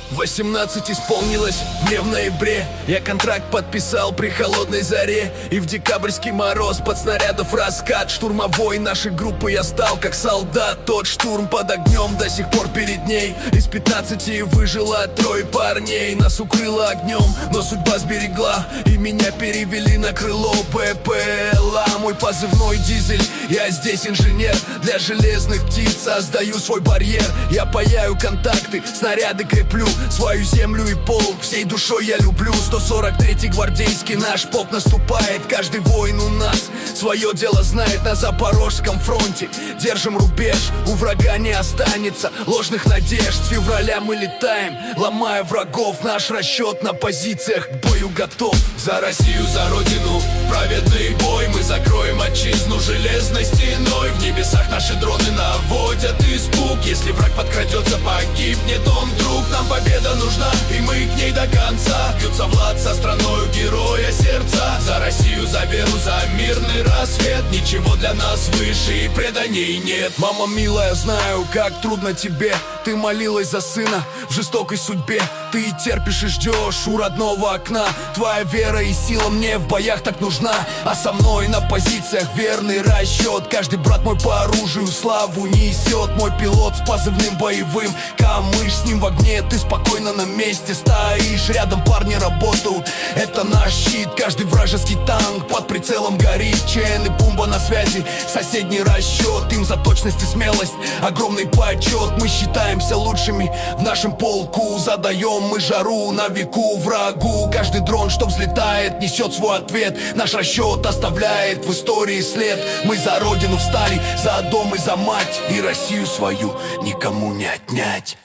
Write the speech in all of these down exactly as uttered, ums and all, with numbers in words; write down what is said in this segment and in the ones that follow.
Восемнадцать исполнилось мне в ноябре. Я контракт подписал при холодной заре. И в декабрьский мороз под снарядов раскат штурмовой нашей группы я стал как солдат. Тот штурм под огнем до сих пор перед ней. Из пятнадцати выжило трое парней. Нас укрыло огнем, но судьба сберегла. И меня перевели на крыло ППЛА. Мой позывной дизель, я здесь инженер. Для железных птиц создаю свой барьер. Я паяю контакты, снаряды креплю. Свою землю и пол всей душой я люблю. Сто сорок третий гвардейский наш полк наступает. Каждый воин у нас свое дело знает. На Запорожском фронте держим рубеж. У врага не останется ложных надежд. С февраля мы летаем, ломая врагов. Наш расчет на позициях к бою готов. За Россию, за Родину, праведный бой. Мы закроем отчизну железной стеной. В небесах наши дроны наводят испуг. Если враг подкрадется, погибнет он, друг. Нам победа нужна, и мы к ней до конца. Бьются Влад со страною героя сердца. За Россию, за веру, за мирный рассвет. Ничего для нас выше и преданий нет. Мама милая, знаю, как трудно тебе. Ты молилась за сына в жестокой судьбе. Ты терпишь и ждешь у родного окна. Твоя вера и сила мне в боях так нужна. А со мной на позициях верный расчет. Каждый брат мой по оружию славу несет. Мой пилот с позывным боевым Камыш, с ним в огне ты спокойно на месте стоишь. Рядом парни работают, это наш щит. Каждый вражеский танк под прицелом горит. ЧН и Бумба на связи, соседний расчет. Им за точность и смелость огромный почет. Мы считаемся лучшими в нашем полку. Задаем мы жару на веку врагу. Каждый дрон, что взлетает, несет свой ответ. Наш расчет оставляет в истории след. Мы за родину встали, за дом и за мать. И Россию свою никому не отнять.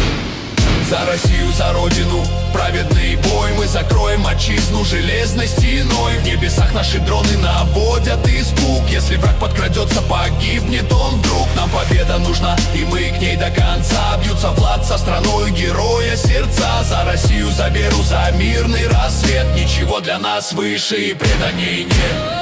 За Россию, за Родину, праведный бой. Мы закроем отчизну железной стеной. В небесах наши дроны наводят испуг. Если враг подкрадется, погибнет он вдруг. Нам победа нужна, и мы к ней до конца. Бьются Влад со страною героя сердца. За Россию, за веру, за мирный рассвет. Ничего для нас выше и преданий нет.